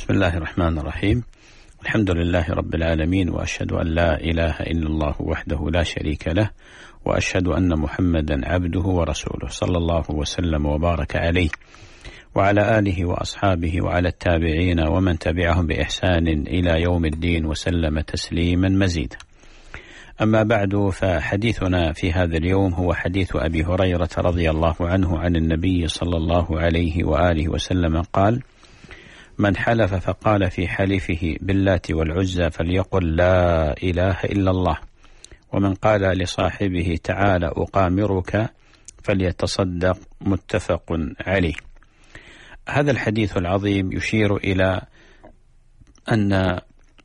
بسم الله الرحمن الرحيم. الحمد لله رب العالمين، وأشهد أن لا إله إلا الله وحده لا شريك له، وأشهد أن محمدا عبده ورسوله، صلى الله وسلم وبارك عليه وعلى آله وأصحابه وعلى التابعين ومن تبعهم بإحسان إلى يوم الدين وسلم تسليما مزيدا. أما بعد، فحديثنا في هذا اليوم هو حديث أبي هريرة رضي الله عنه عن النبي صلى الله عليه وآله وسلم قال: من حلف فقال في حلفه باللات والعزى فليقل لا إله إلا الله، ومن قال لصاحبه تعال أقامرك فليتصدق. متفق عليه. هذا الحديث العظيم يشير إلى أن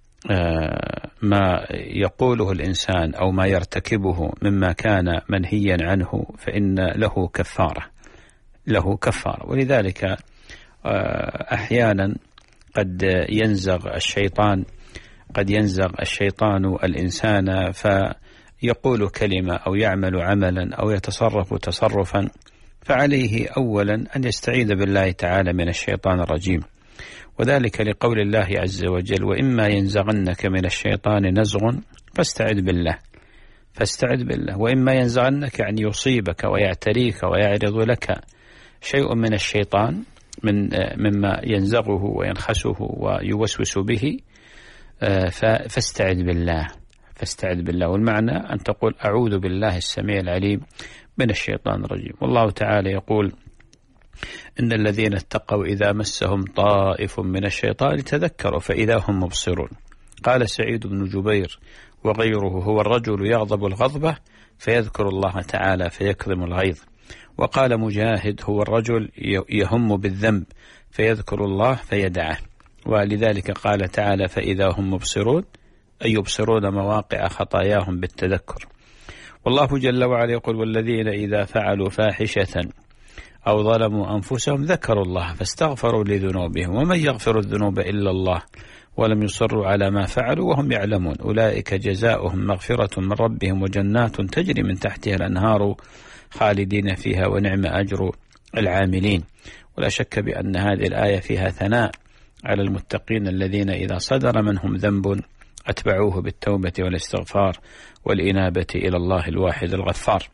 ما يقوله الإنسان أو ما يرتكبه مما كان منهيا عنه فإن له كفارة، ولذلك أحيانا قد ينزغ الشيطان الإنسان فيقول كلمة أو يعمل عملا أو يتصرف تصرفا، فعليه أولا أن يستعيذ بالله تعالى من الشيطان الرجيم، وذلك لقول الله عز وجل: وإما ينزغنك من الشيطان نزغ فاستعذ بالله. وإما ينزغنك يعني يصيبك ويعتريك ويعرض لك شيء من الشيطان مما ينزغه وينخسه ويوسوس به، فاستعذ بالله. والمعنى أن تقول أعوذ بالله السميع العليم من الشيطان الرجيم. والله تعالى يقول: إن الذين اتقوا إذا مسهم طائف من الشيطان تذكروا فإذا هم مبصرون. قال سعيد بن جبير وغيره: هو الرجل يغضب الغضبة فيذكر الله تعالى فيكظم الغيظ. وقال مجاهد: هو الرجل يهم بالذنب فيذكر الله فيدعه. ولذلك قال تعالى: فإذا هم مبصرون، أي يبصرون مواقع خطاياهم بالتذكر. والله جل وعلا يقول: والذين إذا فعلوا فاحشة أو ظلموا أنفسهم ذكروا الله فاستغفروا لذنوبهم ومن يغفر الذنوب إلا الله ولم يصروا على ما فعلوا وهم يعلمون أولئك جزاؤهم مغفرة من ربهم وجنات تجري من تحتها الأنهار خالدين فيها ونعم أجر العاملين. ولا شك بأن هذه الآية فيها ثناء على المتقين الذين إذا صدر منهم ذنب أتبعوه بالتوبة والاستغفار والإنابة إلى الله الواحد الغفار.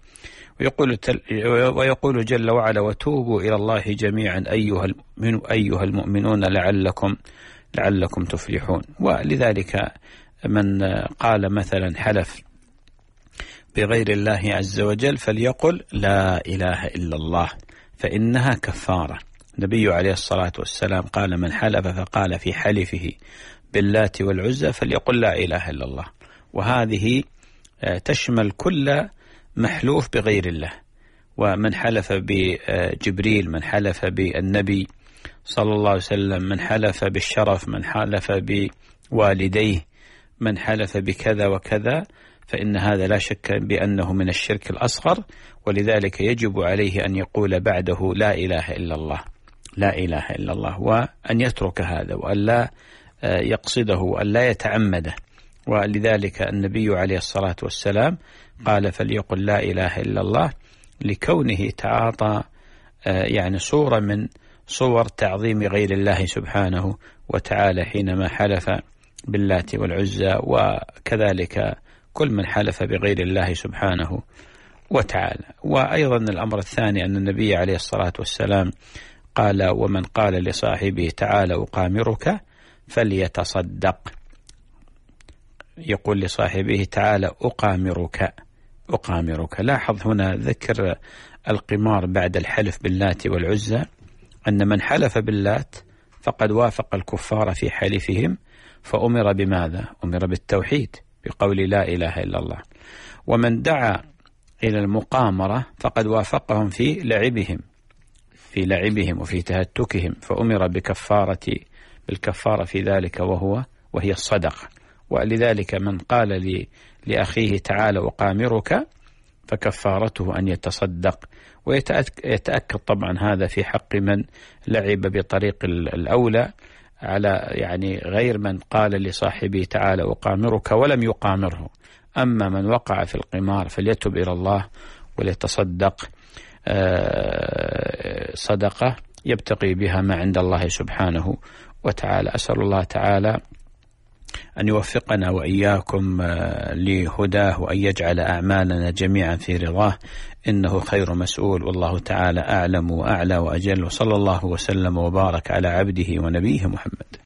ويقول جل وعلا: وتوبوا إلى الله جميعا أيها المؤمنون لعلكم تفلحون. ولذلك من قال مثلا حلف بغير الله عز وجل فليقل لا إله إلا الله فإنها كفارة. النبي عليه الصلاة والسلام قال: من حلف فقال في حلفه باللات والعزى فليقل لا إله إلا الله. وهذه تشمل كل محلوف بغير الله، ومن حلف بجبريل، من حلف بالنبي صلى الله عليه وسلم، من حلف بالشرف، من حلف بوالديه، من حلف بكذا وكذا، فإن هذا لا شك بأنه من الشرك الأصغر. ولذلك يجب عليه أن يقول بعده لا إله إلا الله، وأن يترك هذا وأن لا يقصده وأن لا يتعمده. ولذلك النبي عليه الصلاة والسلام قال: فليقل لا إله إلا الله، لكونه تعاطى يعني صورة من صور تعظيم غير الله سبحانه وتعالى حينما حلف باللات والعزى، وكذلك كل من حلف بغير الله سبحانه وتعالى. وأيضا الأمر الثاني أن النبي عليه الصلاة والسلام قال: ومن قال لصاحبه تعال أقامرك فليتصدق. يقول لصاحبه تعال أقامرك. لاحظ هنا ذكر القمار بعد الحلف باللات والعزى، أن من حلف باللات فقد وافق الكفار في حلفهم، فأمر بماذا؟ أمر بالتوحيد بقول لا إله إلا الله. ومن دعا إلى المقامرة فقد وافقهم في لعبهم وفي تهتكهم، فأمر بالكفارة في ذلك وهي الصدقة. ولذلك من قال لأخيه تعال أقامرك فكفارته أن يتصدق. ويتأكد طبعا هذا في حق من لعب بطريق الأولى على يعني غير من قال لصاحبه تعال أقامرك ولم يقامره. أما من وقع في القمار فليتب إلى الله وليتصدق صدقة يبتغي بها ما عند الله سبحانه وتعالى. أسأل الله تعالى أن يوفقنا وإياكم لهداه، وأن يجعل أعمالنا جميعا في رضاه، إنه خير مسؤول، والله تعالى أعلم وأعلى وأجل، وصلى الله وسلم وبارك على عبده ونبيه محمد.